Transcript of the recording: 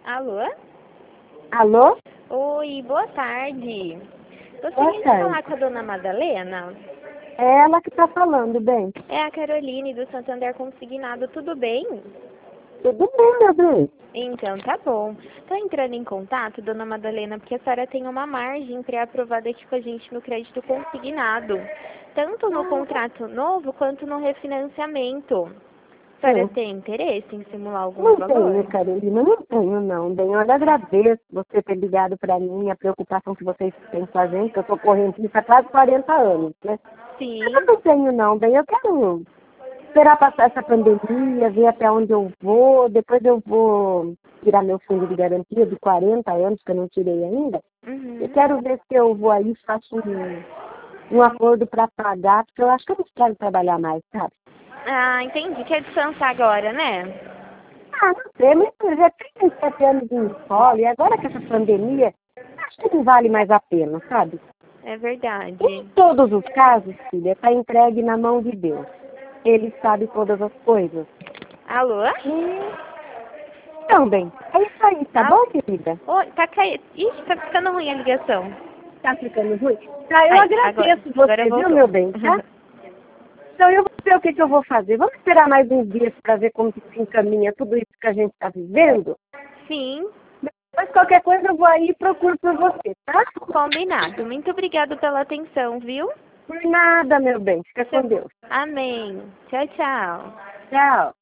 Alô? Alô? Oi, boa tarde. Boa Gostaria de tarde. falar com a dona Madalena? É ela que tá falando, bem. É a Caroline do Santander Consignado, tudo bem? Tudo bem, meu bem? Então, tá bom. Tô entrando em contato, dona Madalena, porque a senhora tem uma margem pré-aprovada aqui com a gente no crédito consignado. Tanto no contrato novo quanto no refinanciamento. A senhora Sim. tem interesse em simular algum Não valor? tenho, Carolina, não tenho, não. Bem, eu agradeço você ter ligado para mim, a preocupação que vocês têm com a gente, que eu sou correntista há quase 40 anos, né? Sim. Mas eu não tenho, não, bem. Eu quero esperar passar essa pandemia, ver até onde eu vou, depois eu vou tirar meu fundo de garantia de 40 anos, que eu não tirei ainda. Eu Uhum. quero ver se eu vou aí, faço um acordo para pagar, porque eu acho que eu não quero trabalhar mais, sabe? Ah, entendi. Quer descansar agora, né? Ah, não sei, mas eu já 37 anos em escola, e agora com essa pandemia, acho que não vale mais a pena, sabe? É verdade. Em todos os casos, filha, está entregue na mão de Deus. Ele sabe todas as coisas. Alô? Então, bem, é isso aí, tá Alô? bom, querida? Oi, tá caindo. Ixi, tá ficando ruim a ligação. Tá ficando ruim? Tá, eu Aí, agora, agradeço agora você, viu, voltou. meu bem, tá? Então eu vou ver o que, que eu vou fazer. Vamos esperar mais uns dias para ver como que se encaminha tudo isso que a gente está vivendo. Sim, Mas qualquer coisa eu vou aí e procuro por você, tá? combinado. Muito obrigada pela atenção, viu? Por nada, meu bem. Fica com Deus. Amém. Tchau, tchau. Tchau.